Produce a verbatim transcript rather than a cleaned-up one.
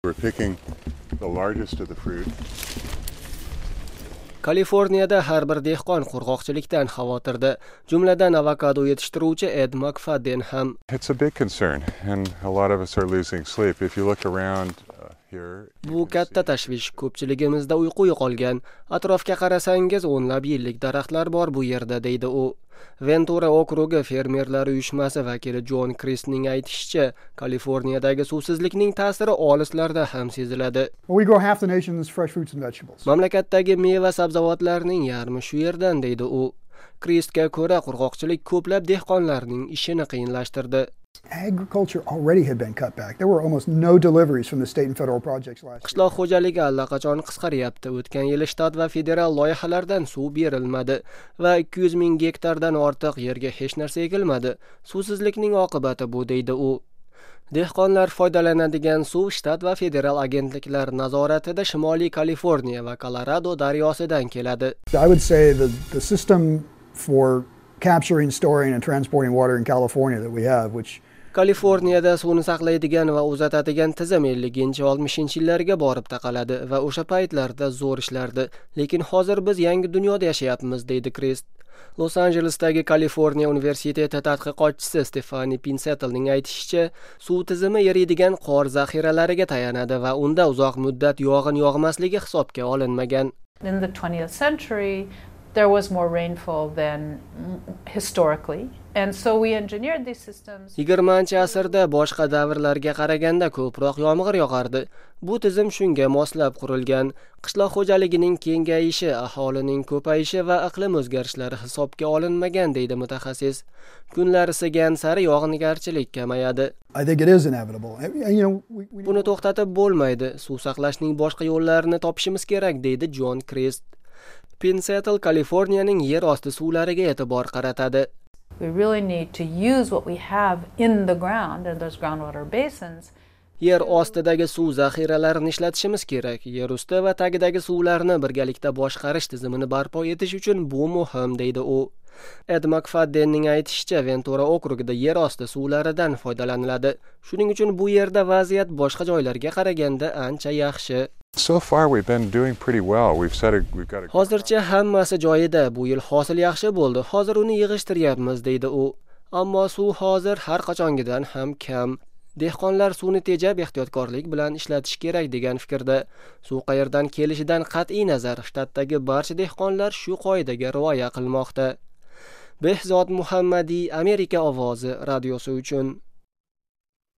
We're picking the largest of the fruit. Kaliforniyada har bir dehqon qurg'oqchilikdan xavotirda, jumladan avokado yetishtiruvchi Ed McFadden ham. It's a big concern and a lot of us are losing sleep. If you look around uh, here, Bu katta tashvish, ko'pchiligimizda uyqu yo'qolgan. Atrofga qarasangiz o'nlab yillik daraxtlar bor bu yerda, deydi u. Ventura okrugi fermerlar uyushmasi vakili John Christning aytishicha, Kaliforniyadagi suvsizlikning ta'siri olislarda ham seziladi. We grow half the nation's fresh fruits and vegetables. Mamlakatdagi meva sabzavotlarning yarmi shu yerdan, deydi u. Christga ko'ra qurg'oqchilik ko'plab dehqonlarning ishini qiyinlashtirdi. Agriculture already had been cut back. There were almost no deliveries from the state and federal projects last year. Qishloq xo'jaligi allaqachon qisqaryapti. O'tgan yil shtat va federal loyihalardan suv berilmadi va ikki yuz ming gektardan ortiq yerga hech narsa ekilmadi. Suvsizlikning oqibati bu, deydi u. Dehqonlar foydalanadigan suv shtat va federal agentliklar nazoratida Shimoliy Kaliforniya va Colorado daryosidan keladi. I would say the the system for capturing, storing and transporting water in California that we have, which Kaliforniyada suvni saqlaydigan va uzatadigan tizim elliginchi oltmishinchi yillarga borib taqaladi va o'sha paytlarda zo'r ishlardi. Lekin hozir biz yangi dunyoda yashayapmiz, deydi Christ. Los Angelesdagi Kaliforniya universiteti tadqiqotchisi Stephanie Pinsettlening aytishicha, suv tizimi eriydigan qor zaxiralariga tayanadi va unda uzoq muddat yog'in yog'masligi hisobga olinmagan. In the twentieth century, there was more rainfall than historically, and so we engineered these systems. yigirmanchi asrda boshqa davrlarga qaraganda ko'proq yomg'ir yog'ardi. Bu tizim shunga moslab qurilgan. Qishloq xo'jaligining kengayishi, aholining ko'payishi va iqlim o'zgarishlari hisobga olinmagan, deydi mutaxassis. Kunlar isigan sari yog'ingarchilik kamayadi. I think it is inevitable. And, you know, we, we Buni to'xtatib bo'lmaydi. Suv saqlashning boshqa yo'llarini topishimiz kerak, deydi John Christ. Pinsettle Kaliforniyaning yer osti suvlariga e'tibor qaratadi. We really need to use what we have in the ground, and those groundwater basins. Yer ostidagi suv zaxiralarini ishlatishimiz kerak. Yer usti va tagidagi suvlarni birgalikda boshqarish tizimini barpo etish uchun bu muhim, deydi u. Ed McFaddenning aytishicha, Ventura okrugida yer osti suvlaridan foydalaniladi. Shuning uchun bu yerda vaziyat boshqa joylarga qaraganda ancha yaxshi. so far we've been doing pretty well. We've said a, we've got a Hozircha hammasi joyida. Bu yil hosil yaxshi bo'ldi. Hozir uni yig'ishtiryapmiz, deydi u. Ammo suv hozir har qachongidan ham kam. Dehqonlar suvni tejab ehtiyotkorlik bilan ishlatish kerak degan fikrda. Suv qayerdan kelishidan qat'iy nazar, shtatdagi barcha dehqonlar shu qoidaga rioya qilmoqda. Behzod Muhammadi, Amerika ovozi radiosi uchun